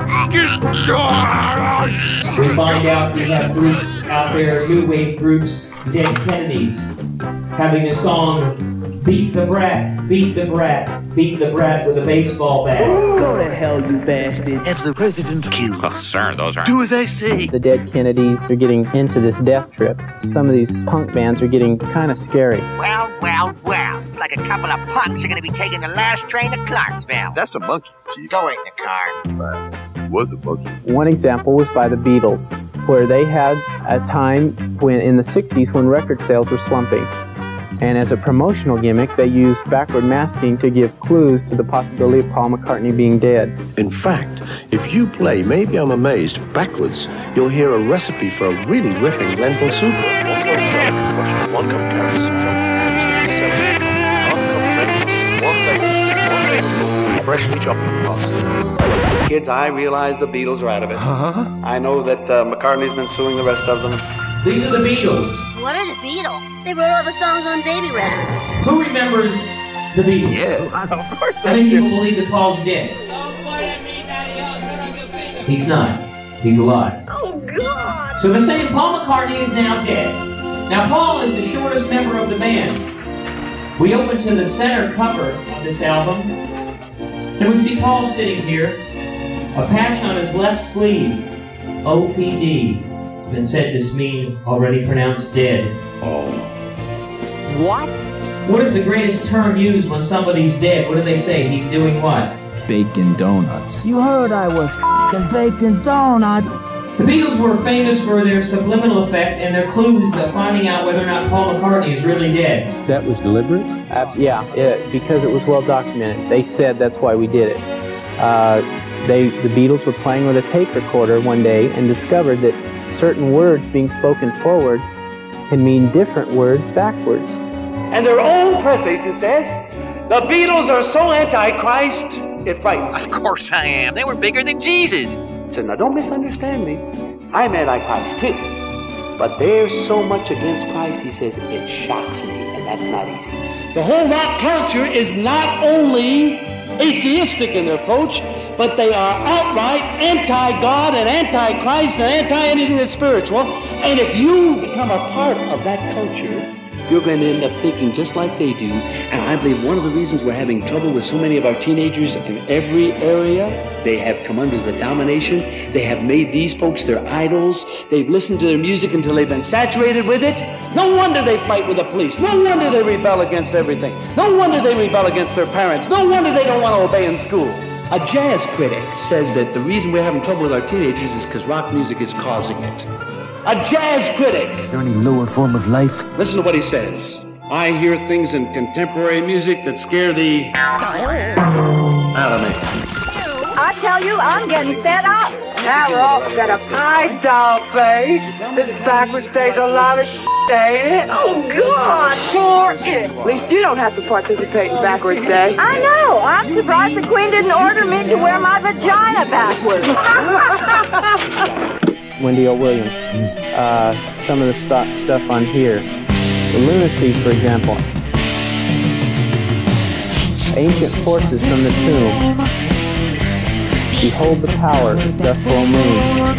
We find out we have groups out there, new wave groups, Dead Kennedys, having a song, Beat the Brat, Beat the Brat, Beat the Brat with a baseball bat. Go to hell, you bastard. It's the president's cue. Oh, sir, those are... Do as I say. The Dead Kennedys are getting into this death trip. Some of these punk bands are getting kind of scary. Well, well, well. It's like a couple of punks are going to be taking the last train to Clarksville. That's the Monkees, Chief. Go in the car. But it was a monkey. One example was by the Beatles, where they had a time when in the sixties when record sales were slumping. And as a promotional gimmick, they used backward masking to give clues to the possibility of Paul McCartney being dead. In fact, if you play Maybe I'm Amazed backwards, you'll hear a recipe for a really ripping lentil soup. One cup carrots, one freshly chopped pasta. Kids, I realize the Beatles are out of it. Huh? I know that uh, McCartney's been suing the rest of them. These are the Beatles. What are the Beatles? They wrote all the songs on Baby Records. Who remembers the Beatles? Yeah, of course. How many people believe that Paul's dead? He's not. He's alive. Oh, God. So they're saying Paul McCartney is now dead. Now, Paul is the shortest member of the band. We open to the center cover of this album, and we see Paul sitting here, a patch on his left sleeve, O P D, been said to mean already pronounced dead. Oh. What? What is the greatest term used when somebody's dead? What do they say? He's doing what? Baking donuts. You heard I was f***ing baking donuts. The Beatles were famous for their subliminal effect and their clues of finding out whether or not Paul McCartney is really dead. That was deliberate? Abs- yeah, it, because it was well documented. They said that's why we did it. Uh, they, the Beatles were playing with a tape recorder one day and discovered that certain words being spoken forwards can mean different words backwards. And their own press agent says, the Beatles are so anti-Christ, it frightens. Of course I am. They were bigger than Jesus. So now don't misunderstand me. I'm anti-Christ too. But they're so much against Christ, he says, it shocks me, and that's not easy. The whole rock culture is not only atheistic in their approach, but they are outright anti-God and anti-Christ and anti-anything that's spiritual. And if you become a part of that culture, you're going to end up thinking just like they do. And I believe one of the reasons we're having trouble with so many of our teenagers in every area, they have come under the domination. They have made these folks their idols. They've listened to their music until they've been saturated with it. No wonder they fight with the police. No wonder they rebel against everything. No wonder they rebel against their parents. No wonder they don't want to obey in school. A jazz critic says that the reason we're having trouble with our teenagers is because rock music is causing it. A jazz critic. Is there any lower form of life? Listen to what he says. I hear things in contemporary music that scare the out of me. I tell you, I'm getting fed up. Now we're all fed up. I don't think this backward stage a lot of shit, ain't it? Oh, God, sure is. At least you don't have to participate in backwards day. I know. I'm surprised the Queen didn't order me to wear my vagina backwards. Wendy O. Williams. Uh, some of the st- stuff on here. The Lunacy, for example. Ancient forces from the tomb. Behold the power, the full moon.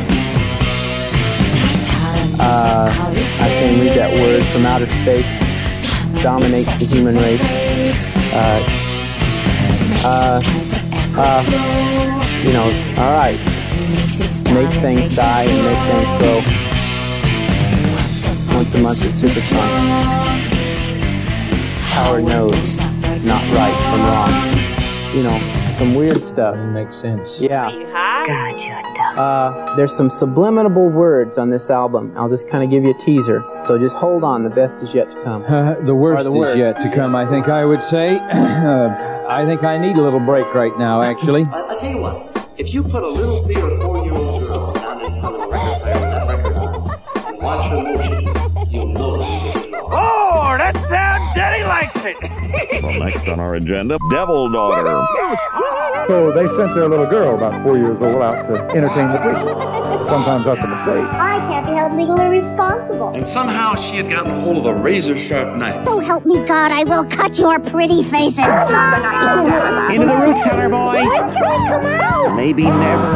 Uh, I can't read that word. From outer space, dominates the human race. Uh, uh, uh, you know, all right. Make things die and make things grow. Once a month at Supertron. Howard knows not right from wrong. You know, some weird stuff. It makes sense. Yeah. God, you're dumb. Uh, there's some subliminal words on this album. I'll just kind of give you a teaser. So just hold on. The best is yet to come. Uh, the worst the is worst. yet to come, I think I would say. uh, I think I need a little break right now, actually. I- I'll tell you what. If you put a little three or four-year-old girl down in front of a record player with that record on and watch her motions, you'll know the music is wrong. Oh, that sounds Daddy likes it. Well, next on our agenda, Devil Daughter. So they sent their little girl, about four years old, out to entertain the preacher. Sometimes that's a mistake. I can't be held legally responsible. And somehow she had gotten a hold of a razor-sharp knife. So help me God, I will cut your pretty faces. Into the root cellar, boy. When can we come out? Maybe never.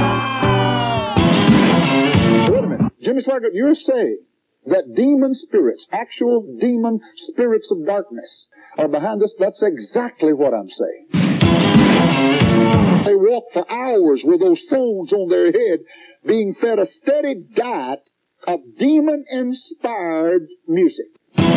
Wait a minute. Jimmy Swaggart, you're saying that demon spirits, actual demon spirits of darkness, are behind us? That's exactly what I'm saying. They walk for hours with those phones on their head, being fed a steady diet of demon-inspired music.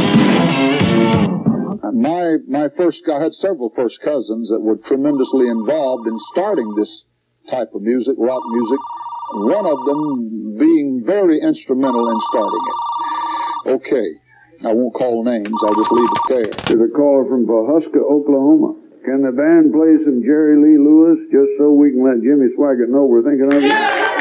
And my, my first, I had several first cousins that were tremendously involved in starting this type of music, rock music, one of them being very instrumental in starting it. Okay, I won't call names, I'll just leave it there. There's a caller from Pawhuska, Oklahoma. Can the band play some Jerry Lee Lewis just so we can let Jimmy Swaggart know we're thinking of it?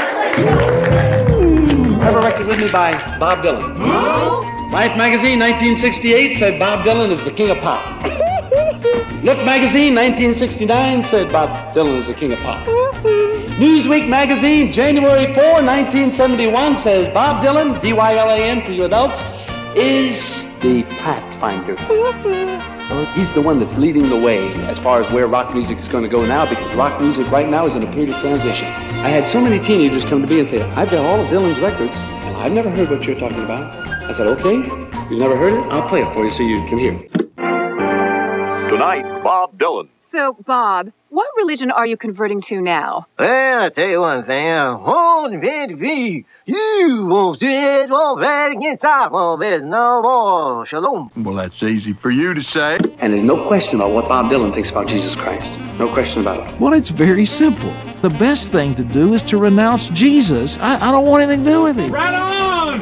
I have a record with me by Bob Dylan. Life magazine, nineteen sixty-eight, said Bob Dylan is the king of pop. Look magazine, nineteen sixty-nine, said Bob Dylan is the king of pop. Newsweek magazine, January fourth, nineteen seventy-one, says Bob Dylan, D Y L A N for you adults, is the pathfinder. He's the one that's leading the way as far as where rock music is going to go now, because rock music right now is in a period of transition. I had so many teenagers come to me and say, I've got all of Dylan's records, and I've never heard what you're talking about. I said, okay, you've never heard it? I'll play it for you so you can hear it. Tonight, Bob Dylan. So, Bob, what religion are you converting to now? Well, I'll tell you one thing. I'm holding ready to be. You won't sit, won't bet against I won't bet no more. Shalom. Well, that's easy for you to say. And there's no question about what Bob Dylan thinks about Jesus Christ. No question about it. Well, it's very simple. The best thing to do is to renounce Jesus. I, I don't want anything to do with him. Right on!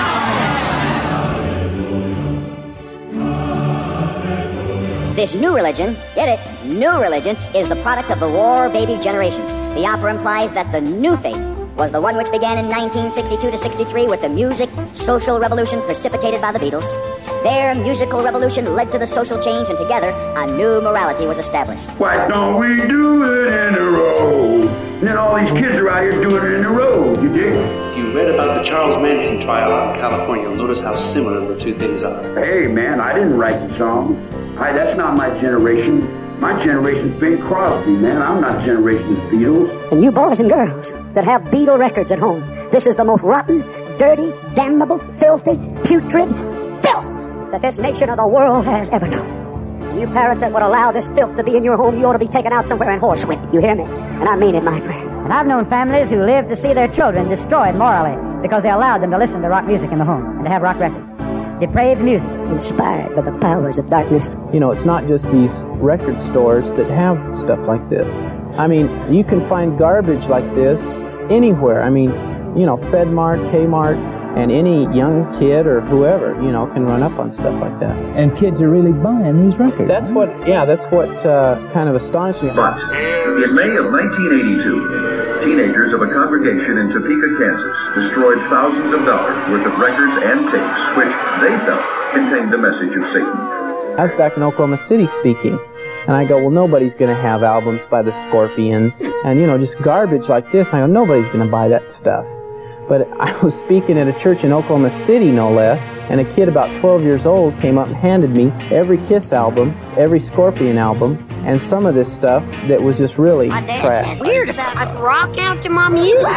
This new religion, get it, new religion, is the product of the war baby generation. The opera implies that the new faith was the one which began in nineteen sixty-two to sixty-three with the music social revolution precipitated by the Beatles. Their musical revolution led to the social change, and together a new morality was established. Why don't we do it in a row? And then all these kids are out here doing it in a row, you dig? If you read about the Charles Manson trial out in California, you'll notice how similar the two things are. Hey, man, I didn't write the song. I, that's not my generation. My generation's Bing Crosby, man. I'm not generation Beatles. And you boys and girls that have Beatle records at home, this is the most rotten, dirty, damnable, filthy, putrid filth that this nation or the world has ever known. And you parents that would allow this filth to be in your home, you ought to be taken out somewhere and horsewhipped. You hear me? And I mean it, my friends. And I've known families who lived to see their children destroyed morally because they allowed them to listen to rock music in the home and to have rock records. Depraved music. Inspired by the powers of darkness. You know, it's not just these record stores that have stuff like this. I mean, you can find garbage like this anywhere. I mean, you know, FedMart, Kmart, and any young kid or whoever, you know, can run up on stuff like that. And kids are really buying these records. That's what, yeah, that's what uh, kind of astonished me. But in May of nineteen eighty-two, teenagers of a congregation in Topeka, Kansas, destroyed thousands of dollars worth of records and tapes, which they felt contained the message of Satan. I was back in Oklahoma City speaking, and I go, well, nobody's going to have albums by the Scorpions, and, you know, just garbage like this. And I go, nobody's going to buy that stuff. But I was speaking at a church in Oklahoma City, no less, and a kid about twelve years old came up and handed me every Kiss album, every Scorpion album, and some of this stuff that was just really trash. Weird about I rock out to my music.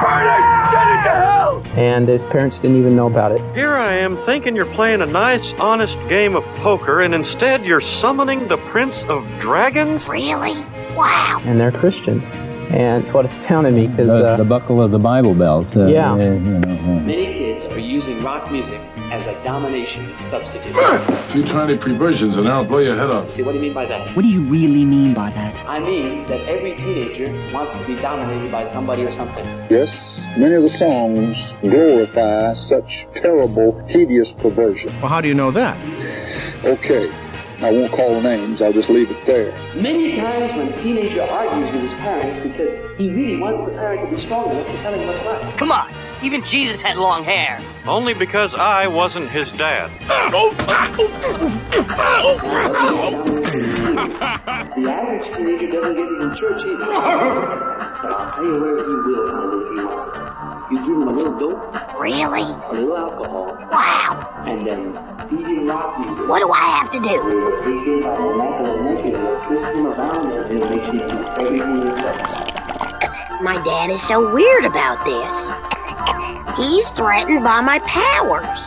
And his parents didn't even know about it. Here I am thinking you're playing a nice, honest game of poker, and instead you're summoning the Prince of Dragons? Really? Wow. And they're Christians. And it's what astounded me, because... The, uh, the buckle of the Bible belt. Uh, yeah. Uh, you know, uh. Many kids are using rock music as a domination substitute. You try any perversions and I'll blow your head off. See, what do you mean by that? What do you really mean by that? I mean that every teenager wants to be dominated by somebody or something. Yes, many of the songs glorify such terrible, hideous perversion. Well, how do you know that? Okay, I won't call names, I'll just leave it there. Many times when a teenager argues with his parents because he really wants the parent to be strong enough to tell him what's right. Come on, even Jesus had long hair. Only because I wasn't his dad. The average teenager doesn't get it in church either. But I'll tell you where he will find it if he wants it. You give him a little dope. Really? A little alcohol. Wow. And then feed him rock music. What do I have to do? We'll take him by the neck of the neck and we'll twist him around and it'll make him do everything it says. My dad is so weird about this. He's threatened by my powers.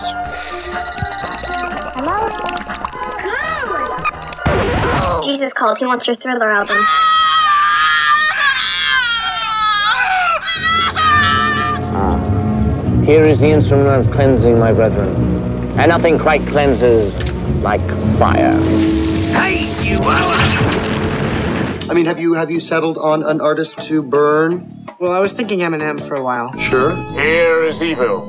Hello? Oh. Jesus called. He wants your Thriller album. Ah. Here is the instrument of cleansing, my brethren. And nothing quite cleanses like fire. Hey, you I mean, have you have you settled on an artist to burn? Well, I was thinking Eminem for a while. Sure. Here is evil.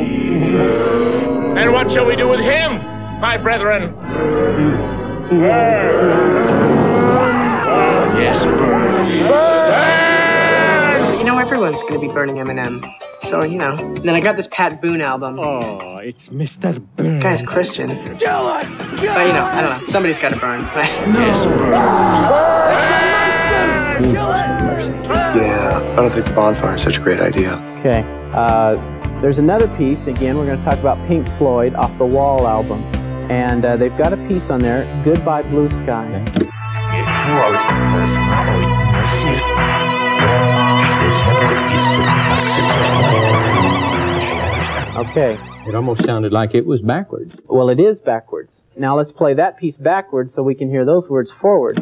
And what shall we do with him, my brethren? Yes, burn. Burn! You know, everyone's going to be burning Eminem. So, you know. And then I got this Pat Boone album. Oh, it's Mister Burn. The guy's Christian. Kill it! Kill But, you know, I don't know. Somebody's got to burn, right? No. Yes, burn. Yeah, I don't think the bonfire is such a great idea. Okay. Uh, there's another piece. Again, we're going to talk about Pink Floyd off the Wall album. And uh, they've got a piece on there, Goodbye Blue Sky. Okay. It almost sounded like it was backwards. Well, it is backwards. Now let's play that piece backwards so we can hear those words forwards.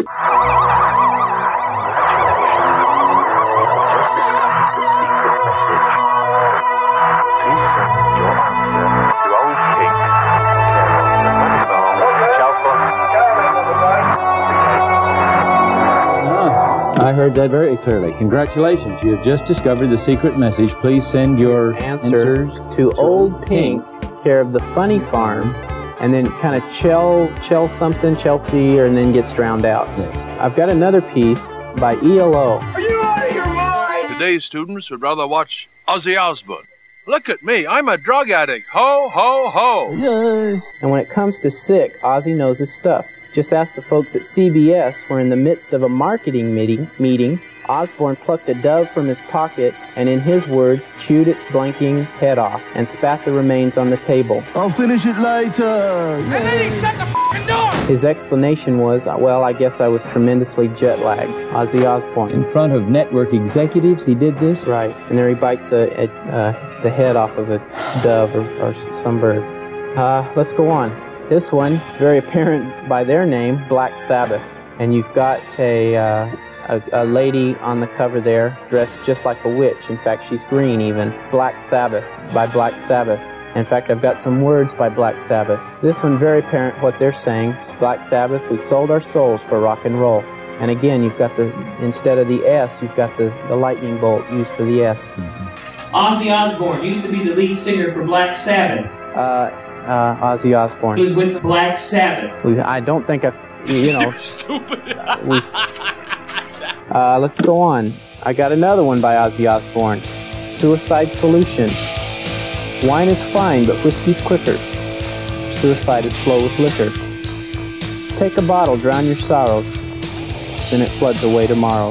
I heard that very clearly. Congratulations. You have just discovered the secret message. Please send your answer answers to Old Pink, care of the Funny Farm, and then kind of Chell, Chell something, Chelsea, and then gets drowned out. Yes. I've got another piece by E L O. Are you out of your mind? Today's students would rather watch Ozzy Osbourne. Look at me. I'm a drug addict. Ho, ho, ho. Yay. And when it comes to sick, Ozzy knows his stuff. Just ask the folks at C B S, where in the midst of a marketing meeting, meeting, Osborne plucked a dove from his pocket and, in his words, chewed its blinking head off and spat the remains on the table. I'll finish it later. And then he shut the f***ing door! His explanation was, well, I guess I was tremendously jet-lagged. Ozzy Osbourne. In front of network executives, he did this? Right. And there he bites a, a, uh, the head off of a dove or, or some bird. Uh, let's go on. This one, very apparent by their name, Black Sabbath. And you've got a, uh, a, a lady on the cover there dressed just like a witch. In fact, she's green even. Black Sabbath by Black Sabbath. In fact, I've got some words by Black Sabbath. This one, very apparent what they're saying. Black Sabbath, we sold our souls for rock and roll. And again, you've got the, instead of the S, you've got the, the lightning bolt used for the S. Mm-hmm. Ozzy Osbourne used to be the lead singer for Black Sabbath. Uh... Uh, Ozzy Osbourne. He was with Black Sabbath. We, I don't think I've, you know. Stupid. we, uh, let's go on. I got another one by Ozzy Osbourne. Suicide Solution. Wine is fine, but whiskey's quicker. Suicide is slow with liquor. Take a bottle, drown your sorrows. Then it floods away tomorrow.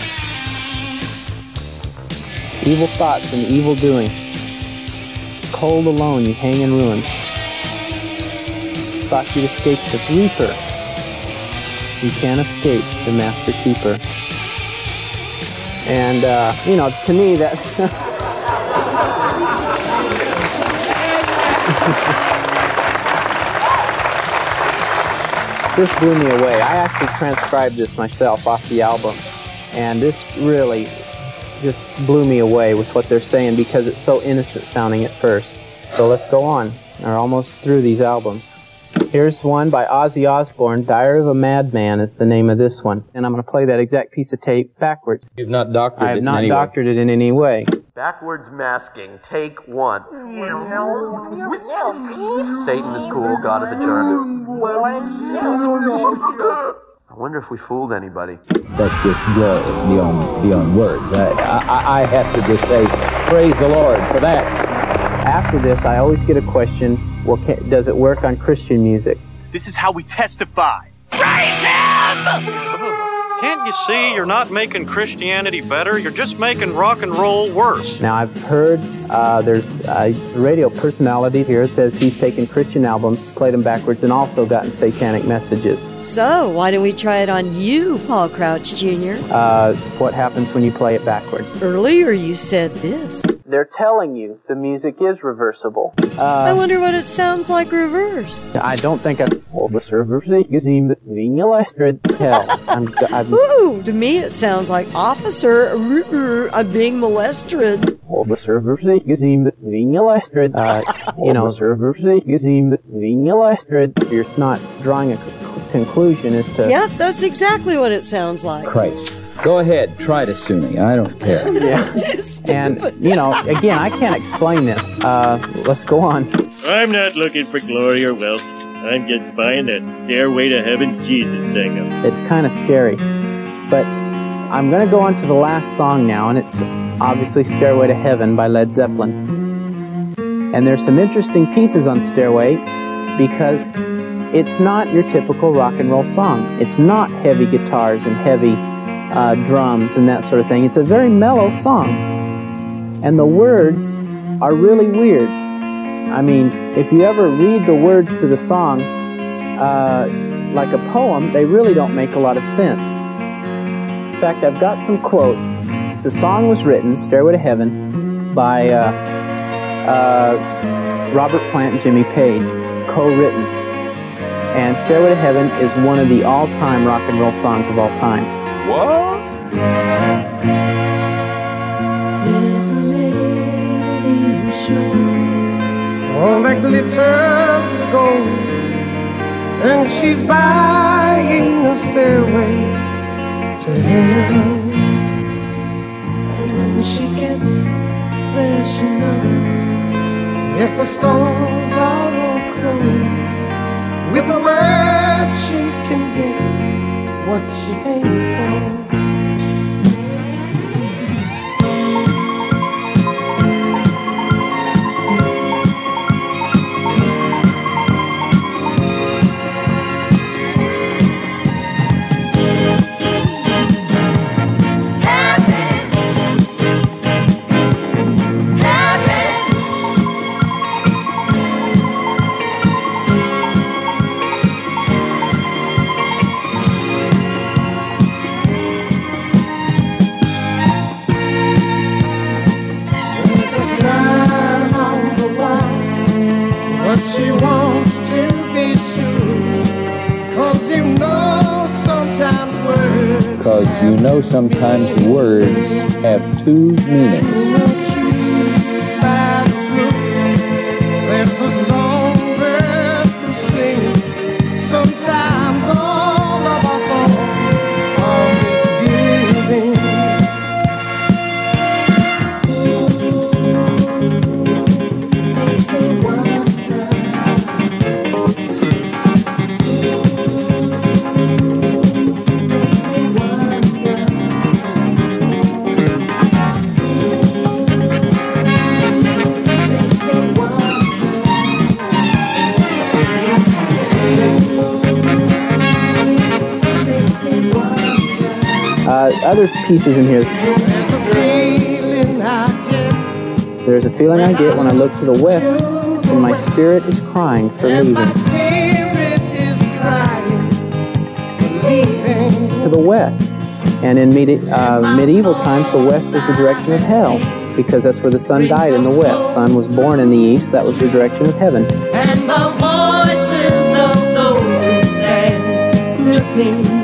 Evil thoughts and evil doings. Cold alone, you hang in ruins. Thought you'd escape the reaper. You can't escape the master keeper. And, uh, you know, to me, that's... This blew me away. I actually transcribed this myself off the album. And this really just blew me away with what they're saying because it's so innocent sounding at first. So let's go on. We're almost through these albums. Here's one by Ozzy Osbourne. Diary of a Madman is the name of this one. And I'm going to play that exact piece of tape backwards. You've not doctored it I have in not any doctored it in any way. Backwards masking, take one. Satan is cool, God is a jerk. I wonder if we fooled anybody. That's just glorious beyond, beyond words. I, I, I have to just say, praise the Lord for that. After this, I always get a question, well, can, does it work on Christian music? This is how we testify. Praise Him! Can't you see you're not making Christianity better? You're just making rock and roll worse. Now, I've heard uh, there's a radio personality here that says he's taken Christian albums, played them backwards, and also gotten satanic messages. So, why don't we try it on you, Paul Crouch Junior? Uh, what happens when you play it backwards? Earlier you said this. They're telling you the music is reversible. Uh, I wonder what it sounds like reversed. I don't think I've... Well, the servers seem being elected. Hell, I'm... I'm Ooh, to me it sounds like Officer, I'm being molested. Well, the servers seem being elected. Uh, you know, servers seem being elected. You're not drawing a conclusion as to... Yep, that's exactly what it sounds like. Christ. Go ahead, try to sue me. I don't care. Yeah. And, you know, again, I can't explain this. Uh, let's go on. I'm not looking for glory or wealth. I'm just buying that Stairway to Heaven Jesus thing up. It's kind of scary. But I'm going to go on to the last song now, and it's obviously Stairway to Heaven by Led Zeppelin. And there's some interesting pieces on Stairway because it's not your typical rock and roll song. It's not heavy guitars and heavy uh, drums and that sort of thing. It's a very mellow song. And the words are really weird. I mean, if you ever read the words to the song uh, like a poem, they really don't make a lot of sense. In fact, I've got some quotes. The song was written, Stairway to Heaven, by uh, uh, Robert Plant and Jimmy Page, co-written. And Stairway to Heaven is one of the all-time rock and roll songs of all time. What? There's a lady who's sure all that glitters is gold, and she's buying a stairway to heaven. And when she gets there, she knows if the stores are all closed, with a word she can get what she paid for. Because you know sometimes words have two meanings. There's a songbird who sings. Sometimes all of our thoughts are misgiving. Makes me wonder. Uh, other pieces in here. There's a feeling I get when I look to the west, and my spirit is crying for leaving. To the west. And in medi- uh, medieval times, the west was the direction of hell, because that's where the sun died, in the west. Sun was born in the east, that was the direction of heaven. And the voices of those who stand looking.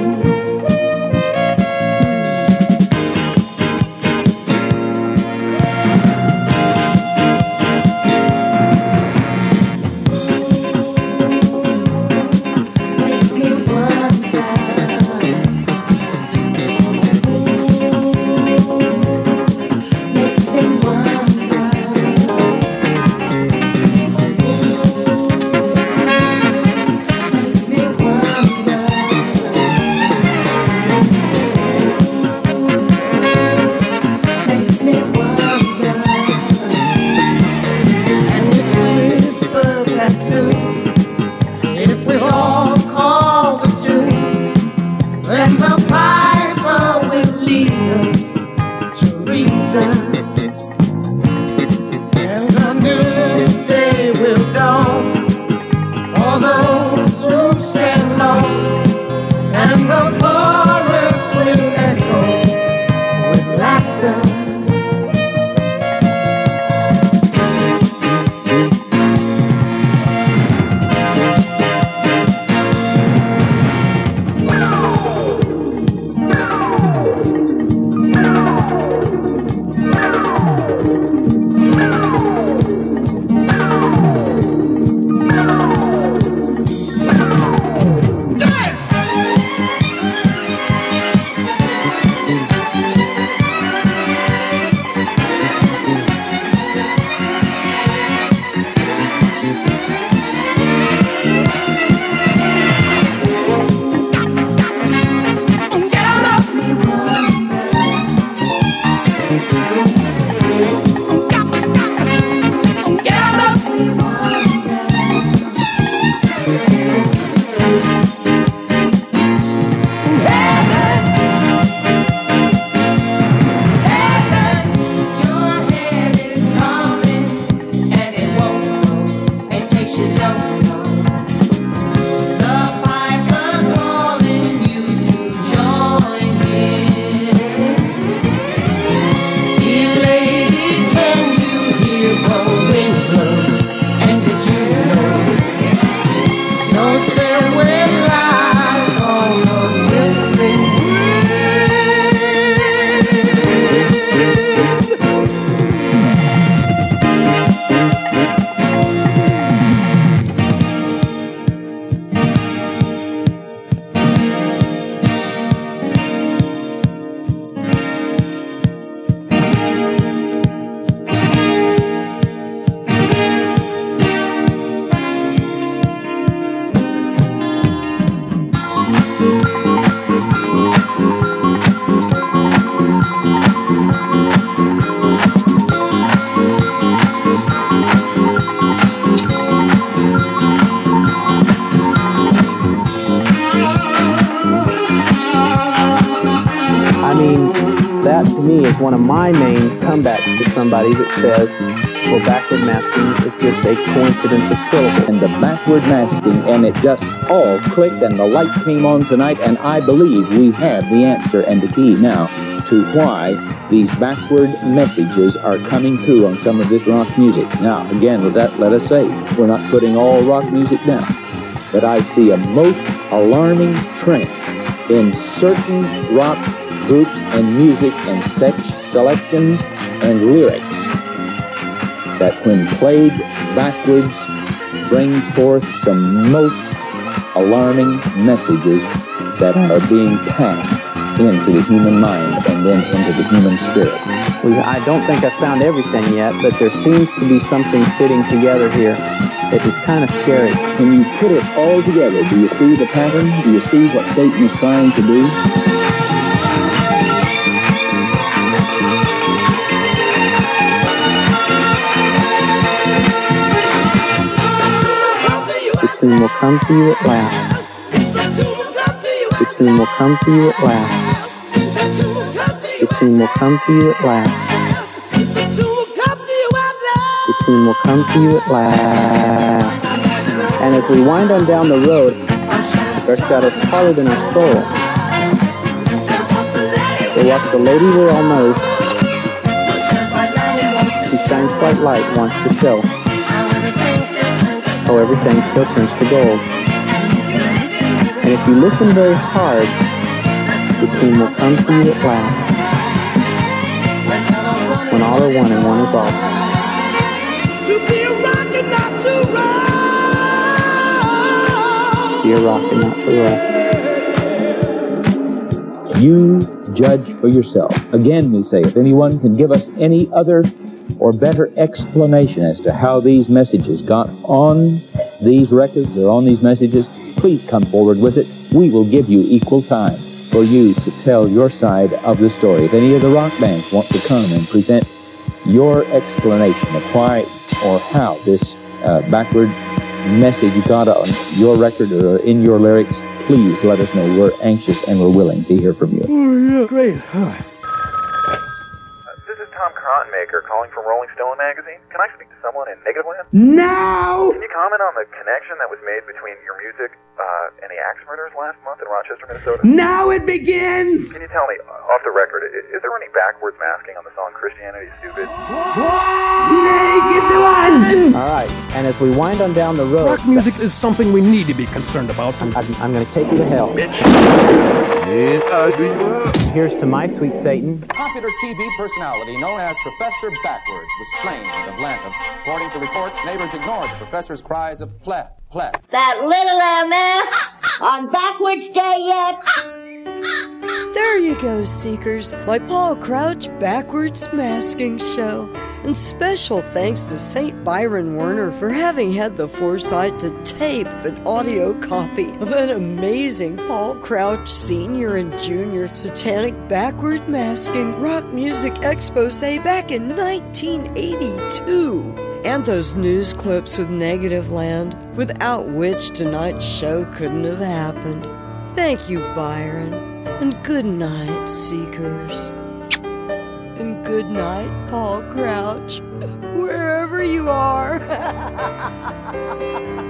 that to me is one of my main comebacks to somebody that says, well, backward masking is just a coincidence of syllables. And the backward masking, and it just all clicked, and the light came on tonight, and I believe we have the answer and the key now to why these backward messages are coming through on some of this rock music. Now, again, with that, let us say, we're not putting all rock music down, but I see a most alarming trend in certain rock groups and music and such selections and lyrics that when played backwards bring forth some most alarming messages that are being passed into the human mind and then into the human spirit. We, I don't think I've found everything yet, but there seems to be something fitting together here that is kind of scary. When you put it all together, do you see the pattern? Do you see what Satan is trying to do? The tomb will come to you at last. The tomb will come to you at last. The tomb will come to you at last. The tomb will come to you at last. And as we wind on down the road, our shadows taller than our soul. They walks a lady we all know. She shines white light, wants to show how everything still turns to gold. And if you listen very hard, the tomb will come to you at last. When all are one and one is all. To be a rock and not to roll. Be a rock and not to roll. You judge for yourself. Again, we say, if anyone can give us any other or better explanation as to how these messages got on these records or on these messages, please come forward with it. We will give you equal time for you to tell your side of the story. If any of the rock bands want to come and present your explanation of why or how this uh, backward message got on your record or in your lyrics, please let us know. We're anxious and we're willing to hear from you. Oh, yeah, great. Huh. Tom Cottonmaker calling from Rolling Stone magazine. Can I speak to someone in Negativland? Now! Can you comment on the connection that was made between your music uh, and the axe murders last month in Rochester, Minnesota? Now it begins! Can you tell me, off the record, is, is there any backwards masking on the song Christianity is Stupid? Snake into one! All right, and as we wind on down the road... Rock music is something we need to be concerned about. I'm, I'm, I'm going to take you to hell. Here's to my sweet Satan. Popular T V personality known as Professor Backwards was slain in Atlanta. According to reports, neighbors ignored the professor's cries of pleh, pleh. That little M F on Backwards Day yet? There you go, Seekers. My Paul Crouch Backwards Masking Show. And special thanks to Saint Byron Werner for having had the foresight to tape an audio copy of that amazing Paul Crouch Senior and Junior Satanic Backward Masking Rock Music Expose back in nineteen eighty-two. And those news clips with Negativland, without which tonight's show couldn't have happened. Thank you, Byron. And good night, Seekers. And good night, Paul Crouch, wherever you are.